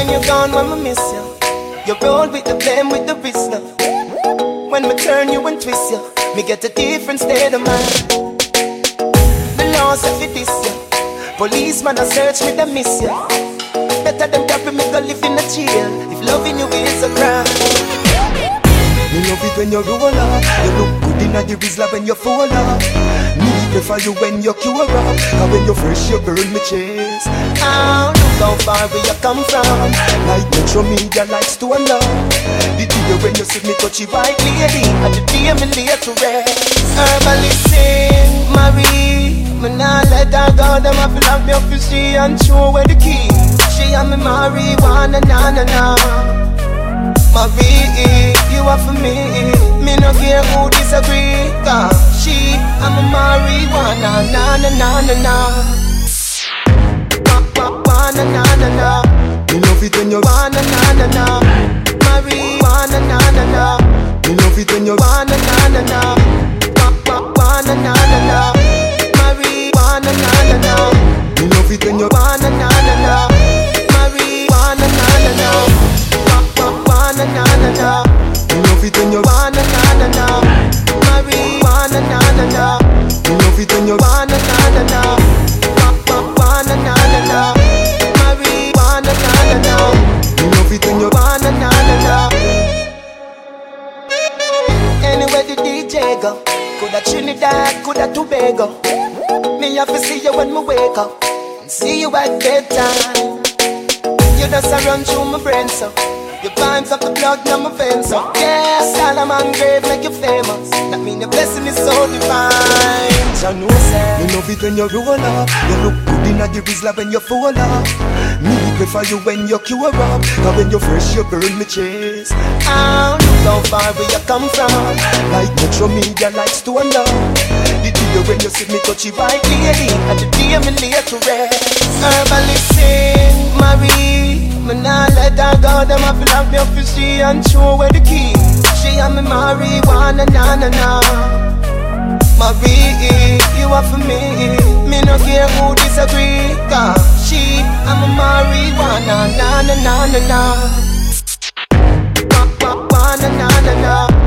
when you're gone, when I miss you. You roll with the blame, with the wrist now. When me turn you and twist you, me get a different state of mind. The laws if it is you. Policeman a search me, they miss you. Better than carry me go live in a jail if loving you is a crime. Me love it when you roll up. You look good in the Rizla when you fall up. Me prefer you when you cure up. And when you fresh you burn me chest. Oh, look how far where you come from. Like Metro Media likes to love. The day when you see me touchy white lady, and the day me late to rest. Herbally sing, Marie. Me nah let her go, them have to lock me up for she and throw away the key. She and me marijuana, na na na. Marie, you are for me. Me no care who disagree. Cause she and me marijuana, na na na na na. Na na na na. Me love it when you wanna na na na. Marijuana na na na. Me love it when you wanna na na na. Wanna na na na. Marijuana na na na. Me love it when you wanna na na na. Marijuana na na na. Wanna na na na. Me love it when you wanna na na na. Marijuana na na na. Me love it when you wanna na na na. Wanna na na na. Marijuana na na na. Me love it when you wanna na na na. Anywhere the DJ go, coulda Trinidad, coulda Tobago. Me have to see you when me wake up, and see you at bedtime. You just a run through my brain, so your vibes up the blood in my veins, so yeah, Solomon grave make you famous. That mean your blessing is so divine. So no say, me love it when you roll up. You look good in the Rizla when you fall up. Me prefer you when you cure up. Cause when you fresh you burn me chest. Oh, look how far where you come from. Like Metro Media likes to love. The day when you see me touchy white lady, and the day me late to rest. Herbally sing, Marie. Me nah let her go, them have to lock me up for she and throw away the key. She and me marijuana, na na na. Marie, you are for me. Me no care who disagree. Cause she and me marijuana, na na na na na. Na na na na.